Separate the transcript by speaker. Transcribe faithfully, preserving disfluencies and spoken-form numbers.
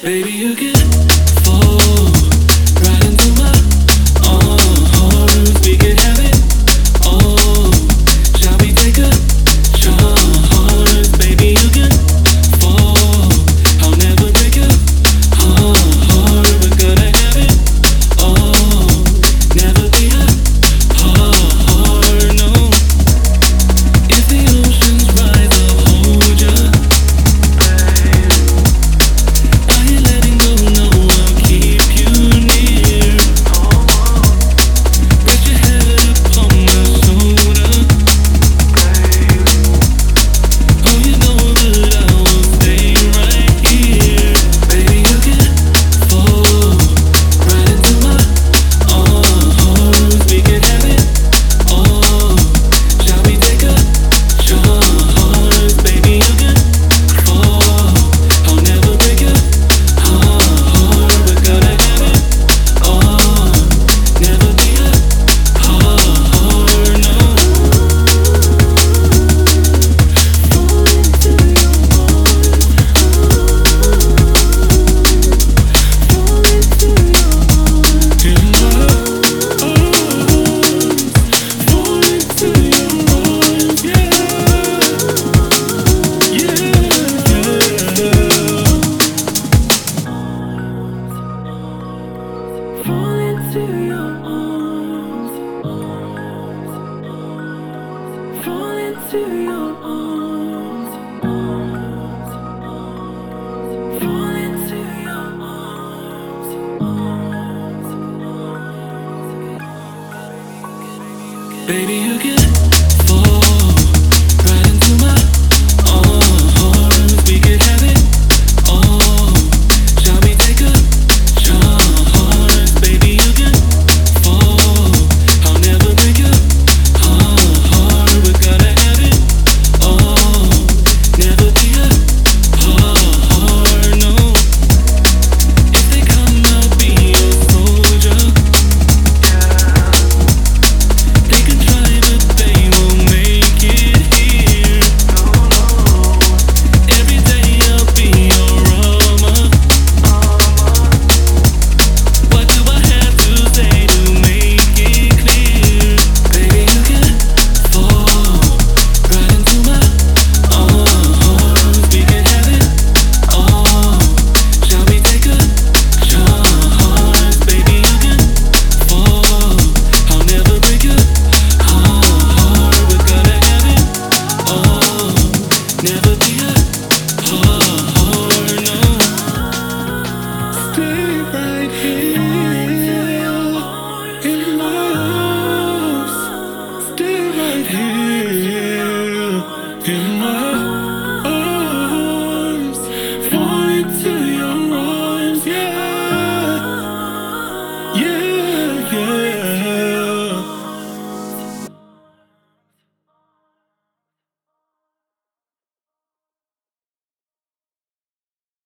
Speaker 1: Baby, you can fall right into my arms. We can have it all. Shall we take a chance? Baby, you can fall. I'll never break your heart. We're gonna have it all. Never be apart, no. If the oceans rise, I'll hold ya. Are you letting go? No, I'll keep you near. Rest your head upon my shoulder. Oh, you know that I will stay right here. Baby, you can fall right into my arms. We can have it all. Shall we take a chance? Baby, you can fall. I'll never break your heart. We're gonna have it all. Never be apart, no. Fall into your arms. Fall into your arms.